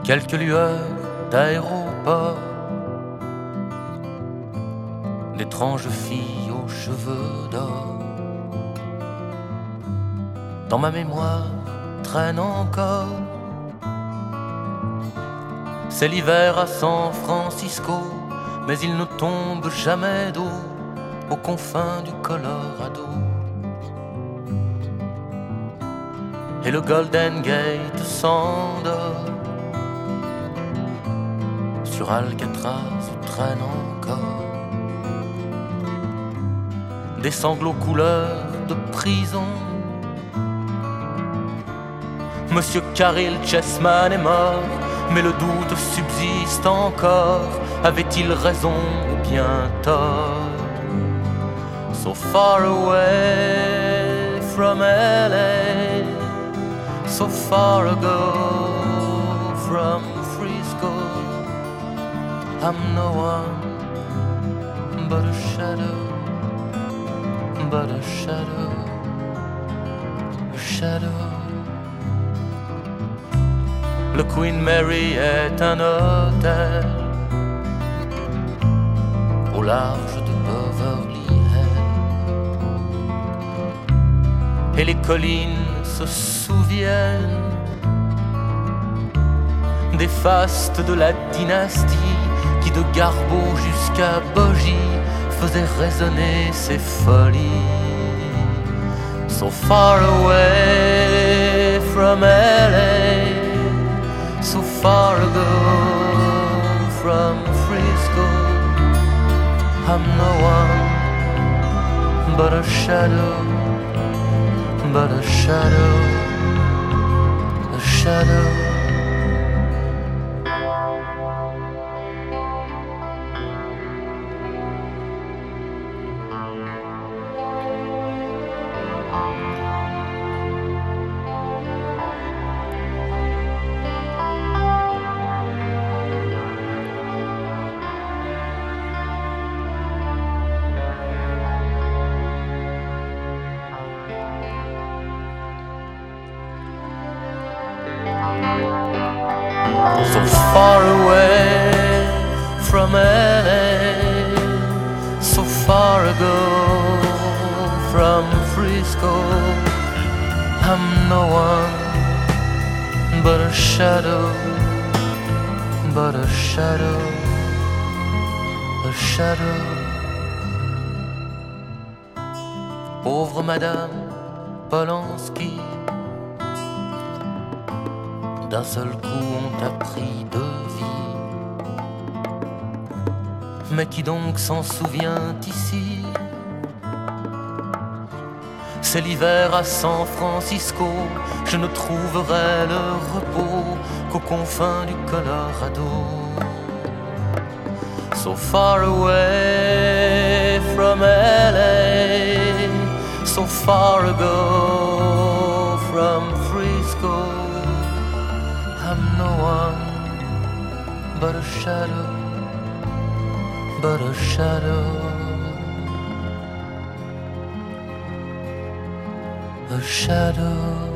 quelques lueurs d'aéroport, d'étranges filles aux cheveux d'or. Dans ma mémoire traîne encore, c'est l'hiver à San Francisco, mais il ne tombe jamais d'eau aux confins du Colorado. Et le Golden Gate s'endort, sur Alcatraz traîne encore des sanglots couleur de prison. Monsieur Caril Chessman est mort, mais le doute subsiste encore. Avait-il raison ou bien tort? So far away from LA, so far ago from Frisco, I'm no one but a shadow, but a shadow, a shadow. Le Queen Mary est un hôtel au large de Beverly Hills, et les collines se souviennent des fastes de la dynastie qui de Garbo jusqu'à Bogie faisait résonner ses folies. So far away from LA, so far ago from Frisco, I'm no one but a shadow, but a shadow, a shadow. So far away from LA, so far ago from Frisco, I'm no one but a shadow, but a shadow, a shadow. Pauvre Madame Polanski, d'un seul coup on t'a pris de vie. Mais qui donc s'en souvient ici? C'est l'hiver à San Francisco, je ne trouverai le repos qu'aux confins du Colorado. So far away from LA, so far ago from Frisco, I'm no one but a shadow, but a shadow, a shadow.